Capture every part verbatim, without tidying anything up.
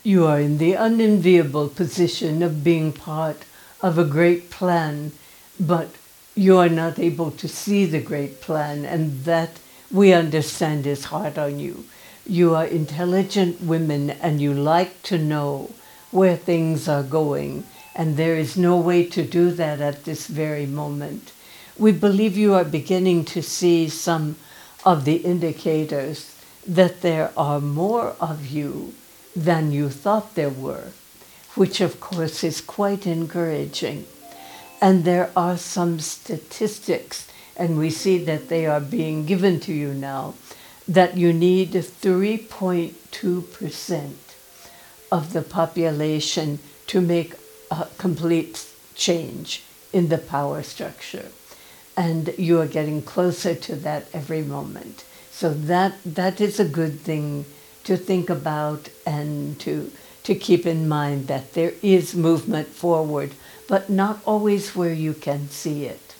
You are in the unenviable position of being part of a great plan, but you are not able to see the great plan, and that we understand is hard on you. You are intelligent women, and you like to know where things are going, and there is no way to do that at this very moment. We believe you are beginning to see some of the indicators that there are more of you than you thought there were, which of course is quite encouraging. And there are some statistics, and we see that they are being given to you now, that you need three point two percent of the population to make a complete change in the power structure. And you are getting closer to that every moment. So that that is a good thing to think about and to to keep in mind, that there is movement forward, but not always where you can see it.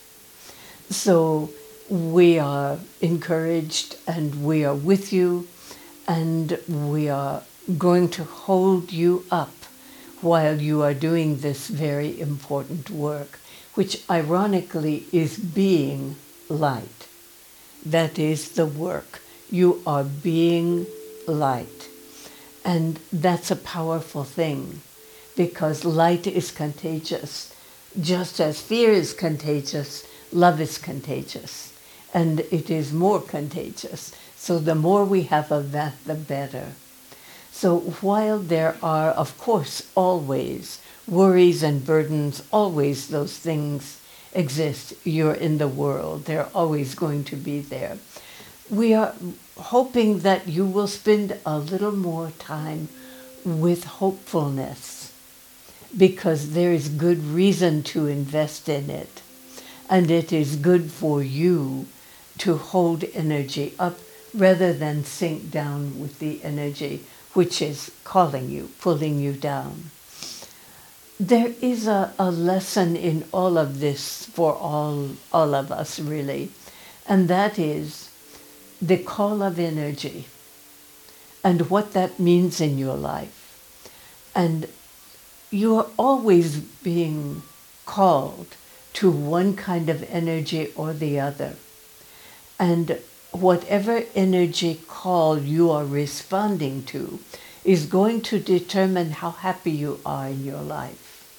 So we are encouraged, and we are with you, and we are going to hold you up while you are doing this very important work, which ironically is being light. That is the work. You are being light. And that's a powerful thing, because light is contagious. Just as fear is contagious, love is contagious. And it is more contagious. So the more we have of that, the better. So while there are, of course, always worries and burdens, always those things exist. You're in the world. They're always going to be there. We are hoping that you will spend a little more time with hopefulness, because there is good reason to invest in it. And it is good for you to hold energy up rather than sink down with the energy which is calling you, pulling you down. There is a, a lesson in all of this for all, all of us, really, and that is the call of energy and what that means in your life. And you are always being called to one kind of energy or the other. And whatever energy call you are responding to is going to determine how happy you are in your life.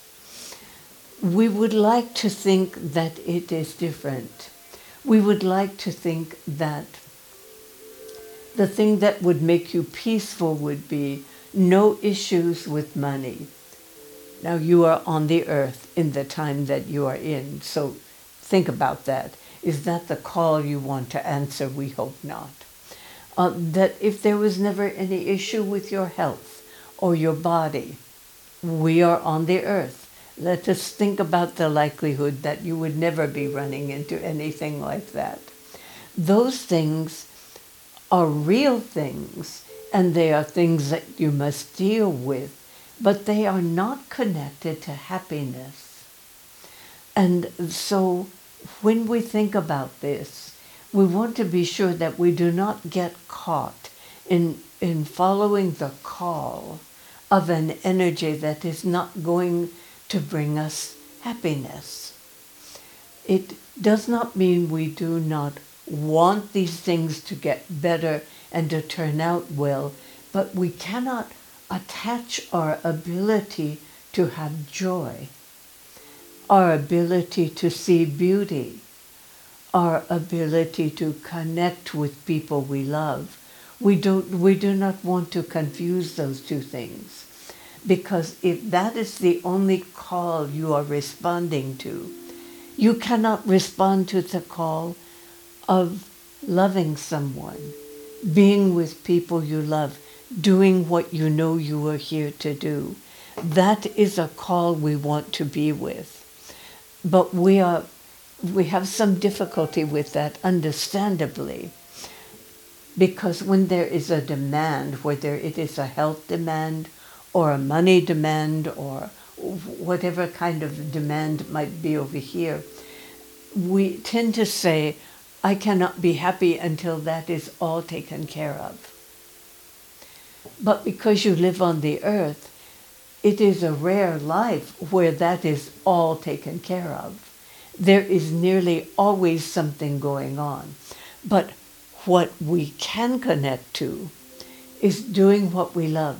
We would like to think that it is different. We would like to think that the thing that would make you peaceful would be no issues with money. Now, you are on the earth in the time that you are in, so think about that. Is that the call you want to answer? We hope not. Uh, that if there was never any issue with your health or your body, we are on the earth. Let us think about the likelihood that you would never be running into anything like that. Those things are real things, and they are things that you must deal with, but they are not connected to happiness. And so when we think about this, we want to be sure that we do not get caught in, in following the call of an energy that is not going to bring us happiness. It does not mean we do not want these things to get better and to turn out well, but we cannot attach our ability to have joy, our ability to see beauty, our ability to connect with people we love. We don't, we do not want to confuse those two things, because if that is the only call you are responding to, you cannot respond to the call of loving someone, being with people you love, doing what you know you are here to do. That is a call we want to be with. But we are, we have some difficulty with that, understandably, because when there is a demand, whether it is a health demand or a money demand or whatever kind of demand might be over here, we tend to say, I cannot be happy until that is all taken care of. But because you live on the earth, it is a rare life where that is all taken care of. There is nearly always something going on. But what we can connect to is doing what we love,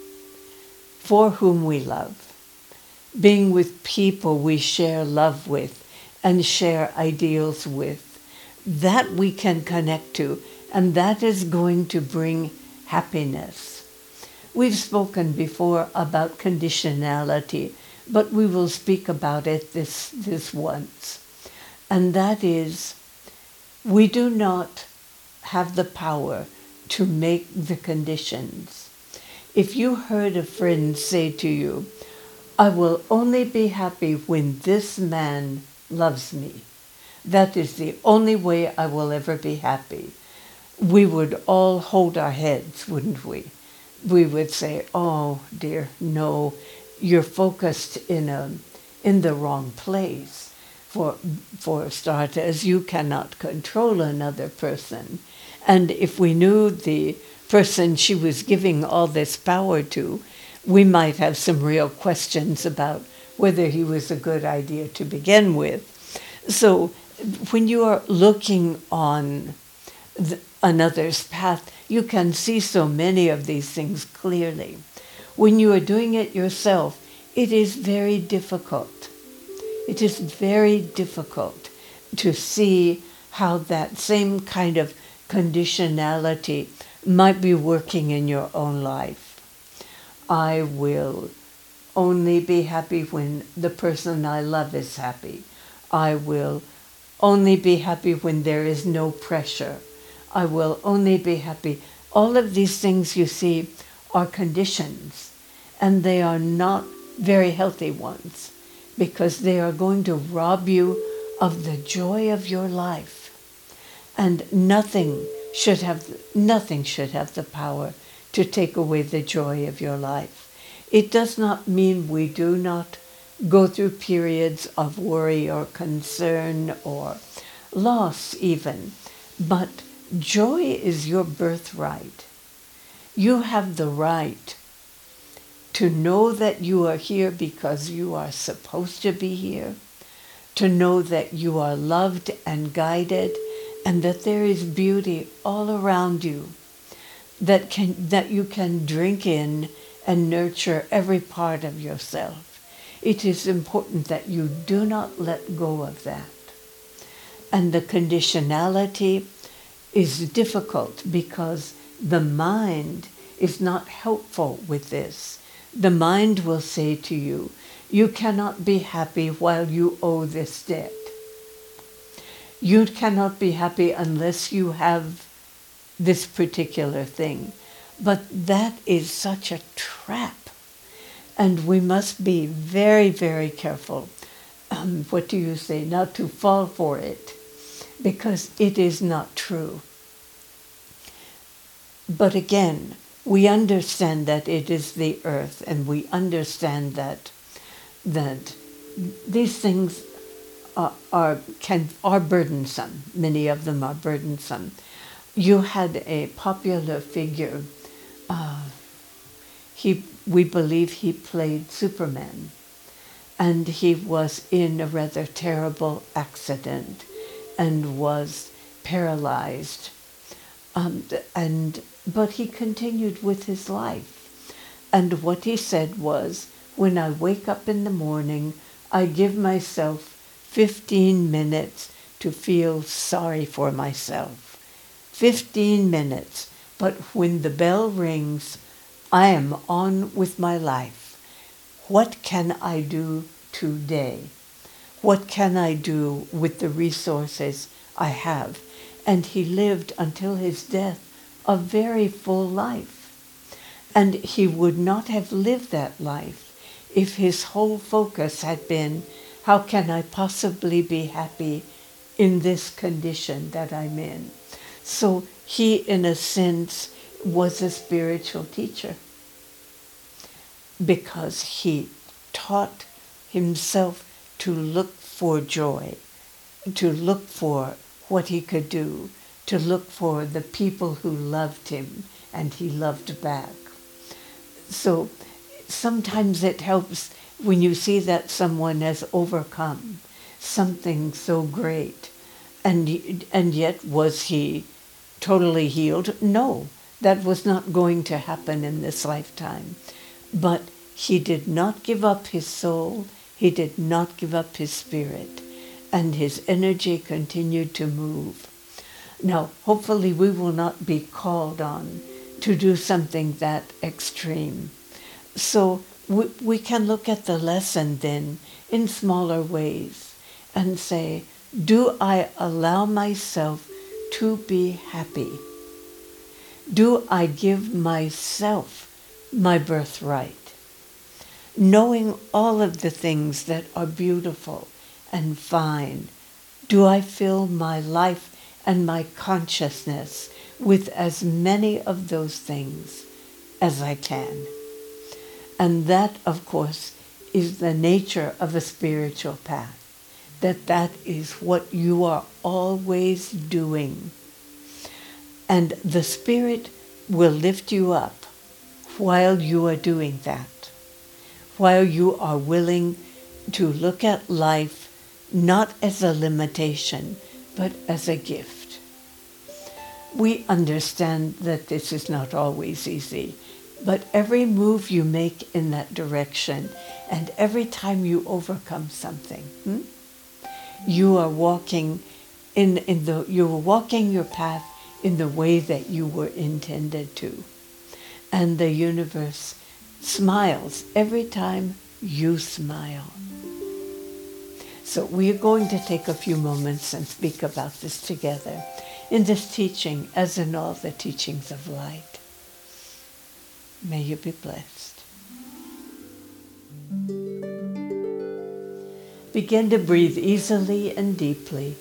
for whom we love, being with people we share love with and share ideals with. That we can connect to, and that is going to bring happiness. We've spoken before about conditionality, but we will speak about it this, this once. And that is, we do not have the power to make the conditions. If you heard a friend say to you, I will only be happy when this man loves me. That is the only way I will ever be happy. We would all hold our heads, wouldn't we? We would say, oh dear, no, you're focused in a in the wrong place. For, for starters, you cannot control another person. And if we knew the person she was giving all this power to, we might have some real questions about whether he was a good idea to begin with. So when you are looking on the, another's path, you can see so many of these things clearly. When you are doing it yourself, it is very difficult. It is very difficult to see how that same kind of conditionality might be working in your own life. I will only be happy when the person I love is happy. I will only be happy when there is no pressure. I will only be happy. All of these things, you see, are conditions, and they are not very healthy ones, because they are going to rob you of the joy of your life. And nothing should have nothing should have the power to take away the joy of your life. It does not mean we do not go through periods of worry or concern or loss even, but joy is your birthright. You have the right to know that you are here because you are supposed to be here, to know that you are loved and guided, and that there is beauty all around you that can that you can drink in and nurture every part of yourself. It is important that you do not let go of that. And the conditionality is difficult because the mind is not helpful with this. The mind will say to you, you cannot be happy while you owe this debt. You cannot be happy unless you have this particular thing. But that is such a trap. And we must be very, very careful, um, what do you say, not to fall for it, because it is not true. But again, we understand that it is the earth, and we understand that that these things are, are can are burdensome. Many of them are burdensome. You had a popular figure. Uh, he, we believe, he played Superman, and he was in a rather terrible accident, and was paralyzed. Um, and but he continued with his life. And what he said was, when I wake up in the morning, I give myself fifteen minutes to feel sorry for myself. fifteen minutes. But when the bell rings, I am on with my life. What can I do today? What can I do with the resources I have? And he lived until his death a very full life. And he would not have lived that life if his whole focus had been, how can I possibly be happy in this condition that I'm in? So he, in a sense, was a spiritual teacher, because he taught himself to look for joy, to look for what he could do, to look for the people who loved him, and he loved back. So sometimes it helps when you see that someone has overcome something so great. And, and yet, was he totally healed? No, that was not going to happen in this lifetime. But he did not give up his soul. He did not give up his spirit. And his energy continued to move. Now, hopefully we will not be called on to do something that extreme. So we, we can look at the lesson then in smaller ways and say, do I allow myself to be happy? Do I give myself my birthright? Knowing all of the things that are beautiful and fine, do I fill my life and my consciousness with as many of those things as I can? And that, of course, is the nature of a spiritual path, that that is what you are always doing. And the Spirit will lift you up while you are doing that, while you are willing to look at life not as a limitation, but as a gift. We understand that this is not always easy, but every move you make in that direction, and every time you overcome something, hmm, you are walking in, in the you are walking your path in the way that you were intended to. And the universe smiles every time you smile. So we are going to take a few moments and speak about this together in this teaching, as in all the teachings of light. May you be blessed. Begin to breathe easily and deeply.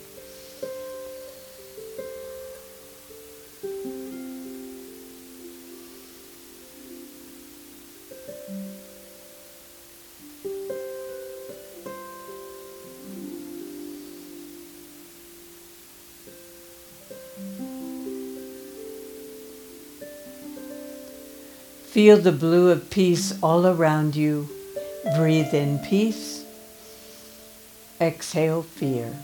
Feel the blue of peace all around you. Breathe in peace. Exhale fear.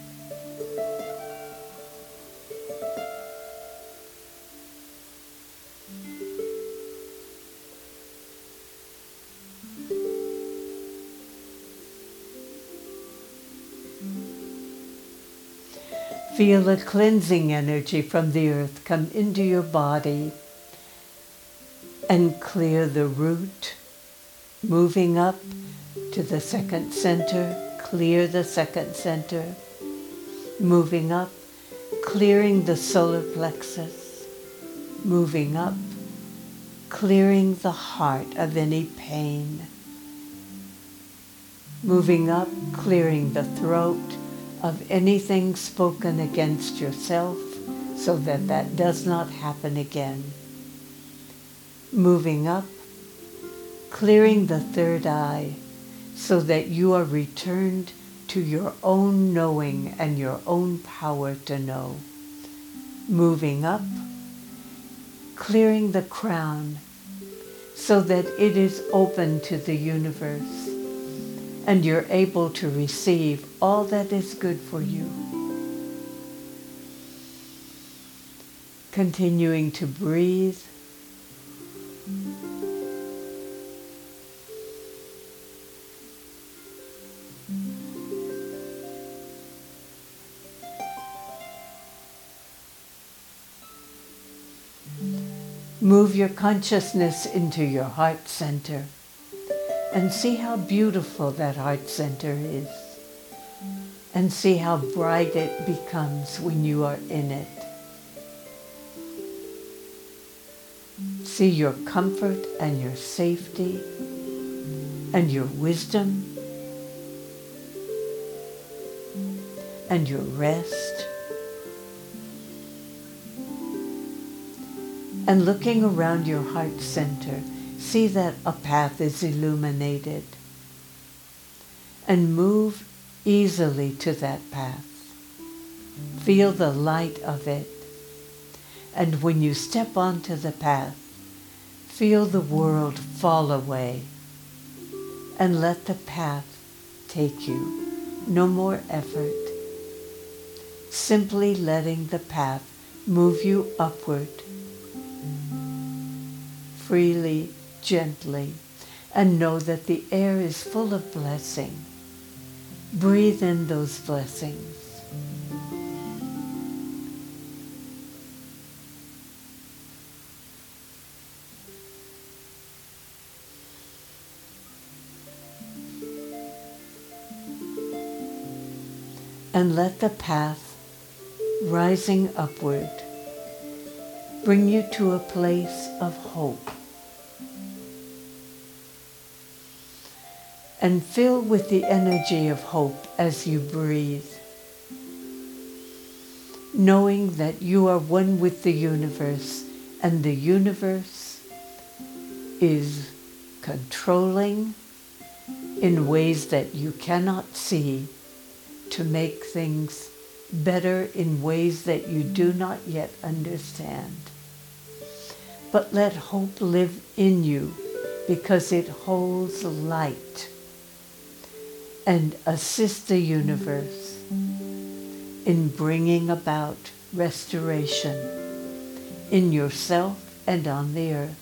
Feel a cleansing energy from the earth come into your body and clear the root, moving up to the second center, clear the second center, moving up, clearing the solar plexus, moving up, clearing the heart of any pain, moving up, clearing the throat of anything spoken against yourself so that that does not happen again. Moving up, clearing the third eye so that you are returned to your own knowing and your own power to know. Moving up, clearing the crown so that it is open to the universe and you're able to receive all that is good for you. Continuing to breathe. Move your consciousness into your heart center and see how beautiful that heart center is, and see how bright it becomes when you are in it. See your comfort and your safety and your wisdom and your rest. And looking around your heart center, see that a path is illuminated. And move easily to that path. Feel the light of it. And when you step onto the path, feel the world fall away and let the path take you. No more effort. Simply letting the path move you upward, freely, gently, and know that the air is full of blessing. Breathe in those blessings. And let the path rising upward bring you to a place of hope. And fill with the energy of hope as you breathe, knowing that you are one with the universe, and the universe is controlling in ways that you cannot see to make things better in ways that you do not yet understand. But let hope live in you because it holds light, and assist the universe in bringing about restoration in yourself and on the earth.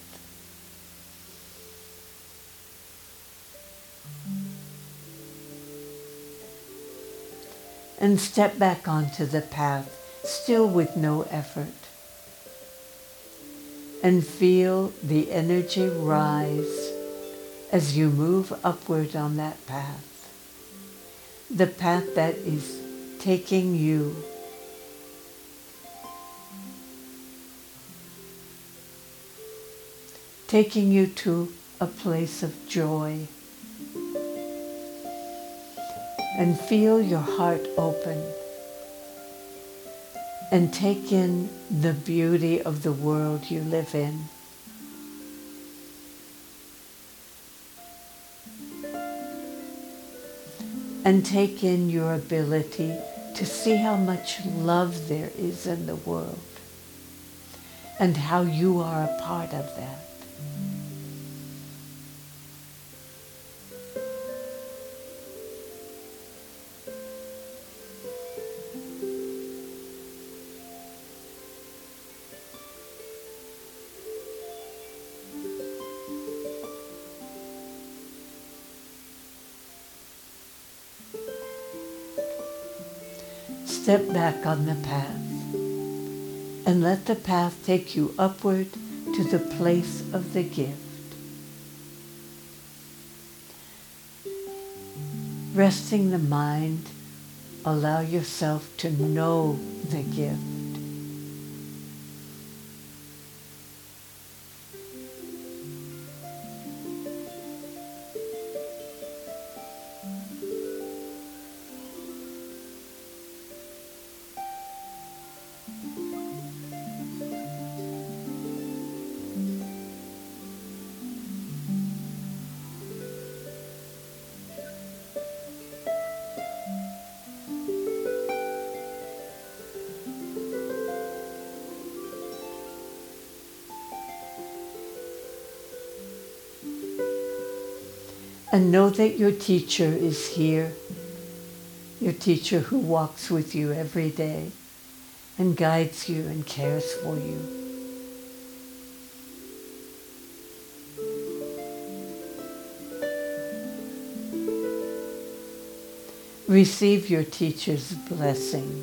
And step back onto the path, still with no effort. And feel the energy rise as you move upward on that path. The path that is taking you taking you to a place of joy. And feel your heart open and take in the beauty of the world you live in. And take in your ability to see how much love there is in the world and how you are a part of that. Step back on the path and let the path take you upward to the place of the gift. Resting the mind, allow yourself to know the gift. And know that your teacher is here, your teacher who walks with you every day and guides you and cares for you. Receive your teacher's blessing.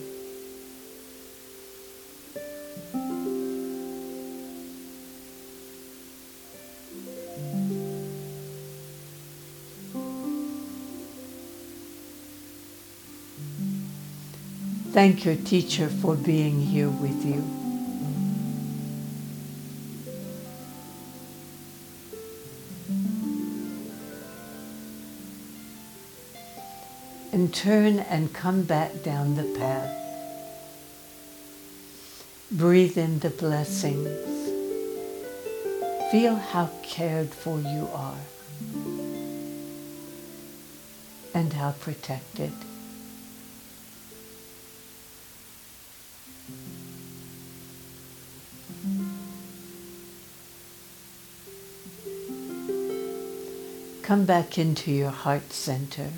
Thank your teacher for being here with you. And turn and come back down the path. Breathe in the blessings. Feel how cared for you are and how protected. come back into your heart center.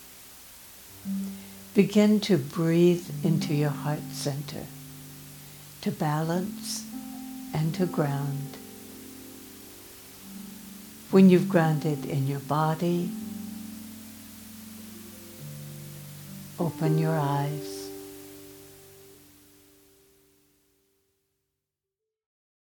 Begin to breathe into your heart center, to balance and to ground. When you've grounded in your body, open your eyes.